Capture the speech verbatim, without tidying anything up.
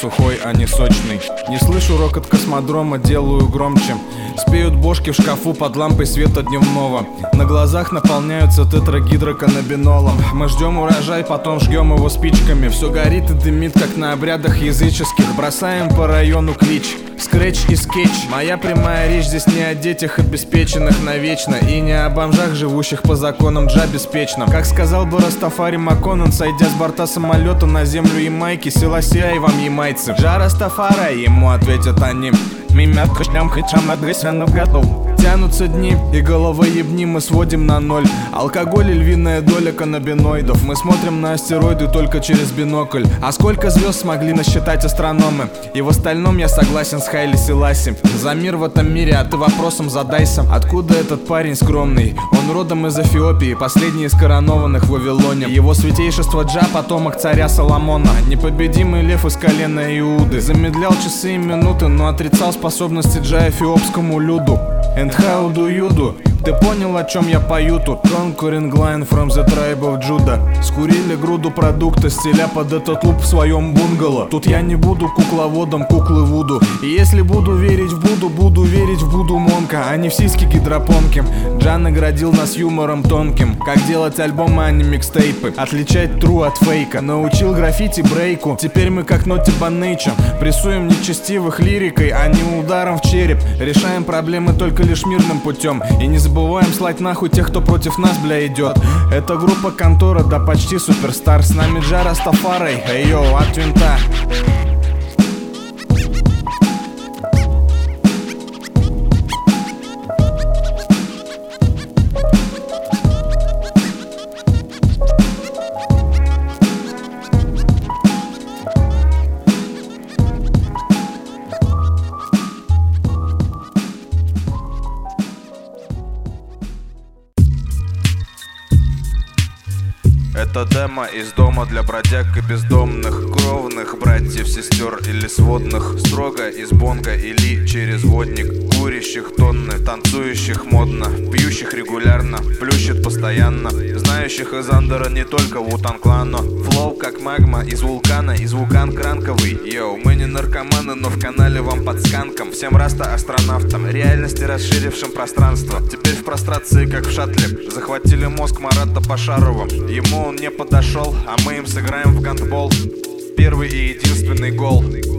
сухой, а не сочный. Не слышу рокот космодрома, делаю громче. Спеют бошки в шкафу под лампой света дневного. На глазах наполняются тетрагидроканнабинолом. Мы ждем урожай, потом жгем его спичками. Все горит и дымит, как на обрядах языческих. Бросаем по району клич, скретч и скетч. Моя прямая речь здесь не о детях обеспеченных навечно, и не о бомжах, живущих по законам джа беспечным. Как сказал бы Растафари Макконнен, сойдя с борта самолета на землю Ямайки: Селасия и вам, ямайцы. Джа Растафара, ему ответят они. Мимят кашлям хычам адресно готов. Тянутся дни, и головоебни мы сводим на ноль. Алкоголь и львиная доля каннабиноидов. Мы смотрим на астероиды только через бинокль. А сколько звезд смогли насчитать астрономы? И в остальном я согласен с Хайли Селаси. За мир в этом мире, а ты вопросом задайся: откуда этот парень скромный? Он родом из Эфиопии, последний из коронованных в Вавилоне. Его святейшество Джа, потомок царя Соломона, непобедимый лев из колена Иуды. Замедлял часы и минуты, но отрицал способности Джа эфиопскому люду. And how do you do? Ты понял, о чем я пою тут? Conquering line from the tribe of Judah. Скурили груду продукта, стеля под этот луп в своем бунгало. Тут я не буду кукловодом куклы Вуду. И если буду верить в Буду, буду верить в Буду Монка, а не в сиськи гидропонки. Джа наградил нас юмором тонким. Как делать альбомы, а не микстейпы. Отличать true от фейка. Научил граффити брейку. Теперь мы как Naughty by Nature. Прессуем нечестивых лирикой, а не ударом в череп. Решаем проблемы только лишь мирным путем. И не забываем слать нахуй тех, кто против нас, бля, идет. Это группа Контора, да почти суперстар. С нами Джа Растафарой, эй йоу, от винта. Это демо из дома для бродяг и бездомных, кровных братьев, сестер или сводных. Строго из бонга или через водник. Курящих тонны, танцующих модно, пьющих регулярно, плющит постоянно. Знающих из андера не только Вутан Клан, но флоу как магма из вулкана, из вулкан кранковый. Йоу, мы не наркоманы, но в канале вам под сканком. Всем раста астронавтам, реальности расширившим пространство. Теперь в прострации как в шаттле. Захватили мозг Марата Пашарова. Ему он не подошел, а мы им сыграем в гандбол. Первый и единственный гол.